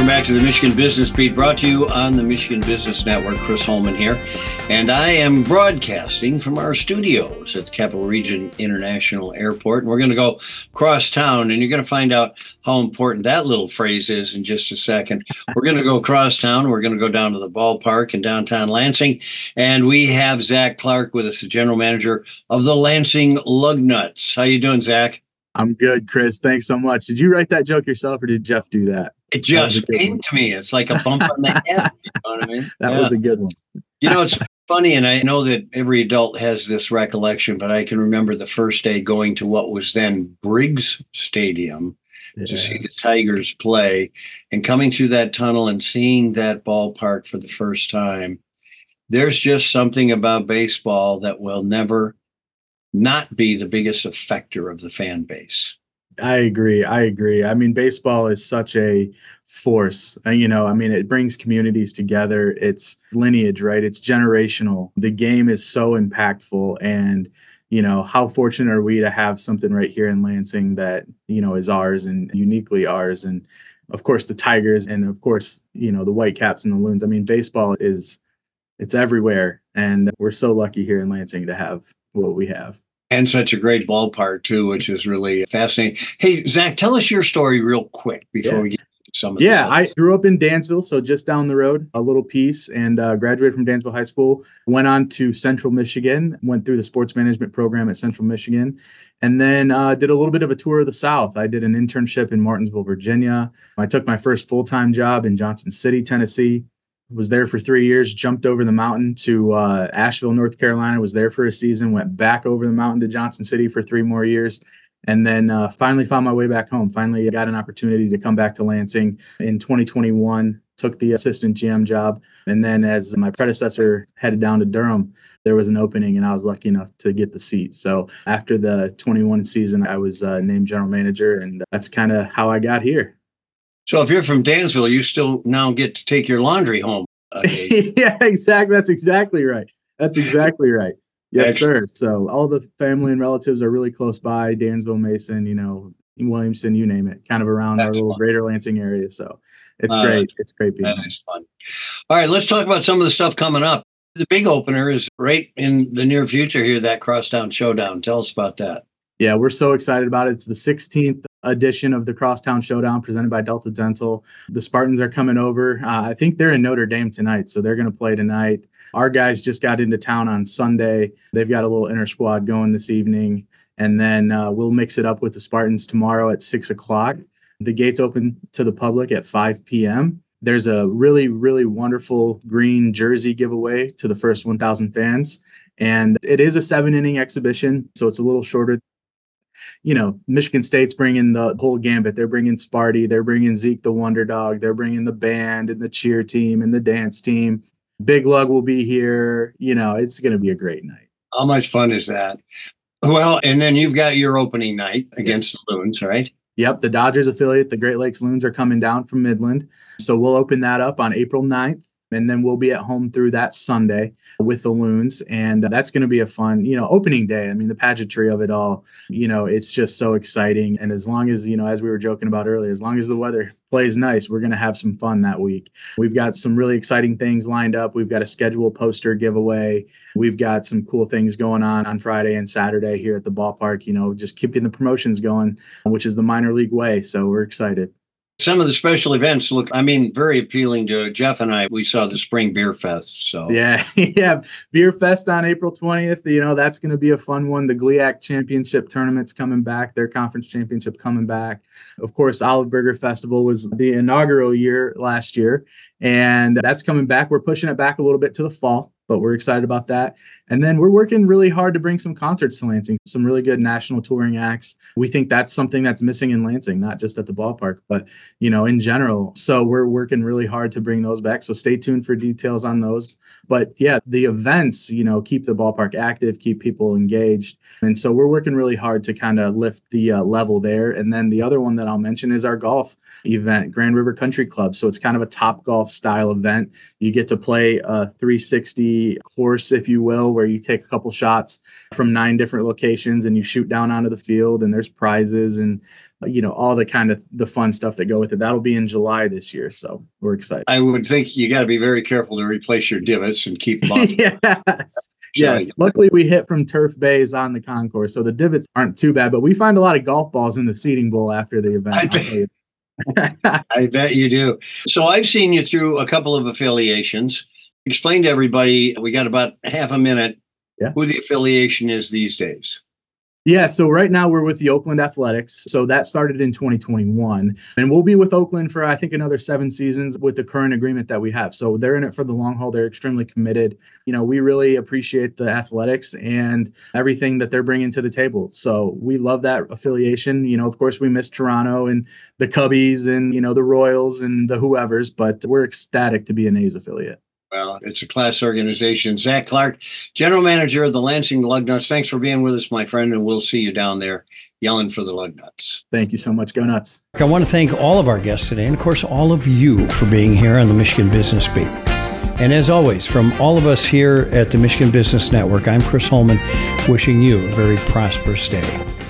Welcome back to the Michigan Business Beat, brought to you on the Michigan Business Network. Chris Holman here, and I am broadcasting from our studios at the Capital Region International Airport. And we're going to go cross town, and you're going to find out how important that little phrase is in just a second. We're going to go cross town. We're going to go down to the ballpark in downtown Lansing, and we have Zach Clark with us, the general manager of the Lansing Lugnuts. How you doing, Zach? I'm good, Chris. Thanks so much. Did you write that joke yourself, or did Jeff do that? It just came to me. It's like a bump on the head. You know what I mean? That was a good one. You know, it's funny, and I know that every adult has this recollection, but I can remember the first day going to what was then Briggs Stadium to see the Tigers play, and coming through that tunnel and seeing that ballpark for the first time. There's just something about baseball that will never not be the biggest effector of the fan base. I agree. I mean, baseball is such a force. It brings communities together. It's lineage, right? It's generational. The game is so impactful. And, how fortunate are we to have something right here in Lansing that, is ours and uniquely ours. And of course, the Tigers, and of course, the Whitecaps and the Loons. I mean, baseball it's everywhere. And we're so lucky here in Lansing to have what we have. And such a great ballpark, too, which is really fascinating. Hey, Zach, tell us your story real quick before we get into some of this. Yeah, I grew up in Dansville, so just down the road, a little piece, and graduated from Dansville High School. Went on to Central Michigan, went through the sports management program at Central Michigan, and then did a little bit of a tour of the South. I did an internship in Martinsville, Virginia. I took my first full-time job in Johnson City, Tennessee. Was there for 3 years, jumped over the mountain to Asheville, North Carolina, was there for a season, went back over the mountain to Johnson City for 3 more years, and then finally found my way back home. Finally got an opportunity to come back to Lansing in 2021, took the assistant GM job, and then as my predecessor headed down to Durham, there was an opening, and I was lucky enough to get the seat. So after the 21 season, I was named general manager, and that's kind of how I got here. So if you're from Dansville, you still now get to take your laundry home. Yeah, exactly. That's exactly right. Yes, Excellent. Sir. So all the family and relatives are really close by. Dansville, Mason, Williamston, you name it, kind of around our little greater Lansing area. So it's great. It's great being here. Fun. All right, let's talk about some of the stuff coming up. The big opener is right in the near future here, that Crosstown Showdown. Tell us about that. Yeah, we're so excited about it. It's the 16th edition of the Crosstown Showdown presented by Delta Dental. The Spartans are coming over. I think they're in Notre Dame tonight, so they're going to play tonight. Our guys just got into town on Sunday. They've got a little inter squad going this evening, and then we'll mix it up with the Spartans tomorrow at 6 o'clock. The gates open to the public at 5 p.m. There's a really, really wonderful green jersey giveaway to the first 1,000 fans, and it is a 7-inning exhibition, so it's a little shorter. Michigan State's bringing the whole gambit. They're bringing Sparty. They're bringing Zeke the Wonder Dog. They're bringing the band and the cheer team and the dance team. Big Lug will be here. It's going to be a great night. How much fun is that? Well, and then you've got your opening night against the Loons, right? Yep. The Dodgers affiliate, the Great Lakes Loons, are coming down from Midland. So we'll open that up on April 9th. And then we'll be at home through that Sunday with the Loons. And that's going to be a fun, opening day. I mean, the pageantry of it all, it's just so exciting. And as long as, as we were joking about earlier, as long as the weather plays nice, we're going to have some fun that week. We've got some really exciting things lined up. We've got a scheduled poster giveaway. We've got some cool things going on Friday and Saturday here at the ballpark, just keeping the promotions going, which is the minor league way. So we're excited. Some of the special events look, very appealing to Jeff and I. We saw the Spring Beer Fest. So yeah, Beer Fest on April 20th. That's going to be a fun one. The GLIAC Championship tournament's coming back. Their conference championship coming back. Of course, Olive Burger Festival was the inaugural year last year, and that's coming back. We're pushing it back a little bit to the fall, but we're excited about that. And then we're working really hard to bring some concerts to Lansing, some really good national touring acts. We think that's something that's missing in Lansing, not just at the ballpark, but, in general. So we're working really hard to bring those back. So stay tuned for details on those. But yeah, the events, keep the ballpark active, keep people engaged. And so we're working really hard to kind of lift the level there. And then the other one that I'll mention is our golf event, Grand River Country Club. So it's kind of a Top Golf style event. You get to play a 360 course, if you will, where you take a couple shots from 9 different locations and you shoot down onto the field, and there's prizes and all the kind of the fun stuff that go with it. That'll be in July this year, so we're excited. I would think you got to be very careful to replace your divots and keep them off. Yes. Luckily, we hit from turf bays on the concourse, so the divots aren't too bad. But we find a lot of golf balls in the seating bowl after the event. I bet you do. So I've seen you through a couple of affiliations. Explain to everybody, we got about half a minute, who the affiliation is these days. Yeah, so right now we're with the Oakland Athletics. So that started in 2021. And we'll be with Oakland for, I think, another 7 seasons with the current agreement that we have. So they're in it for the long haul. They're extremely committed. We really appreciate the Athletics and everything that they're bringing to the table. So we love that affiliation. Of course, we miss Toronto and the Cubbies and, the Royals and the whoever's, but we're ecstatic to be an A's affiliate. Well, it's a class organization. Zach Clark, General Manager of the Lansing Lugnuts. Thanks for being with us, my friend, and we'll see you down there yelling for the Lugnuts. Thank you so much. Go Nuts. I want to thank all of our guests today, and of course, all of you for being here on the Michigan Business Beat. And as always, from all of us here at the Michigan Business Network, I'm Chris Holman, wishing you a very prosperous day.